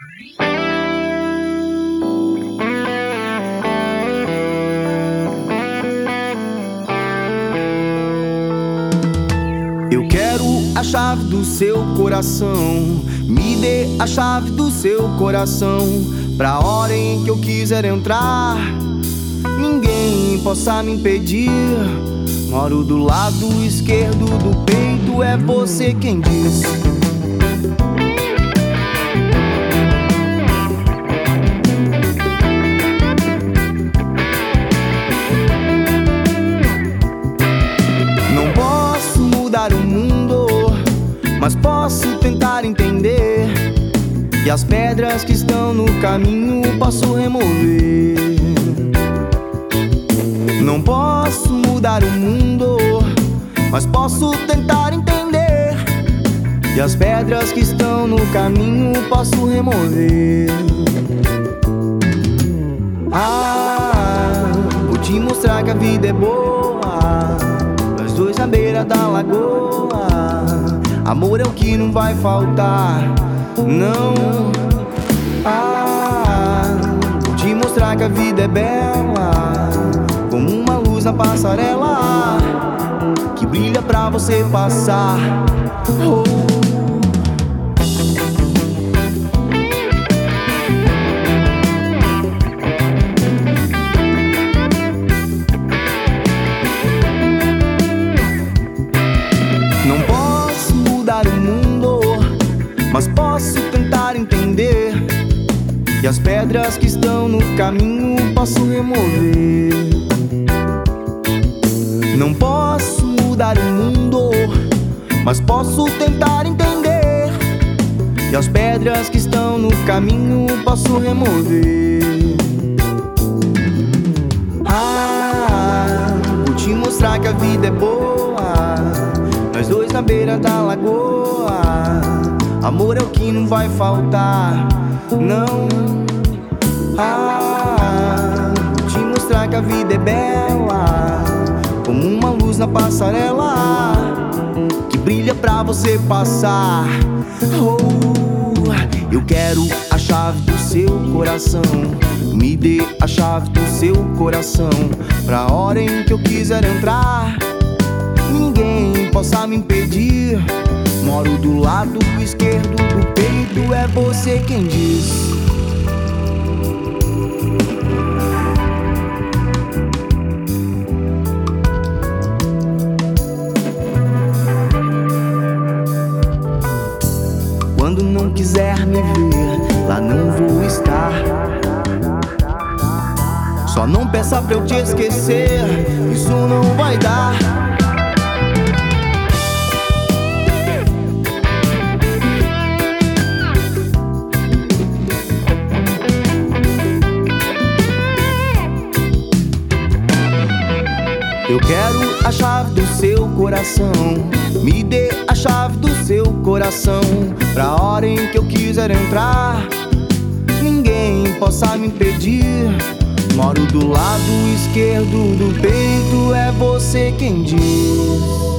Eu quero a chave do seu coração. Me dê a chave do seu coração, pra hora em que eu quiser entrar, ninguém possa me impedir. Moro do lado esquerdo do peito, é você quem diz. Não posso mudar o mundo, mas posso tentar entender, e as pedras que estão no caminho posso remover. Não posso mudar o mundo, mas posso tentar entender, e as pedras que estão no caminho posso remover. Vou te mostrar que a vida é boa, nós dois na beira da lagoa. Amor é o que não vai faltar, não. Vou te mostrar que a vida é bela, como uma luz na passarela, que brilha pra você passar. Não posso mudar o mundo, mas posso tentar entender, e as pedras que estão no caminho posso remover. Não posso mudar o mundo, mas posso tentar entender, e as pedras que estão no caminho posso remover. Vou te mostrar que a vida é boa, nós dois na beira da lagoa. Amor é o que não vai faltar, não. Vou te mostrar que a vida é bela, como uma luz na passarela, que brilha pra você passar. Eu quero a chave do seu coração. Me dê a chave do seu coração, pra hora em que eu quiser entrar, ninguém possa me impedir. Moro do lado esquerdo do peito, é você quem diz. Quando não quiser me ver, lá não vou estar. Só não peça pra eu te esquecer, isso não vai dar. Eu quero a chave do seu coração. Me dê a chave do seu coração, pra hora em que eu quiser entrar, ninguém possa me impedir. Moro do lado esquerdo do peito, é você quem diz.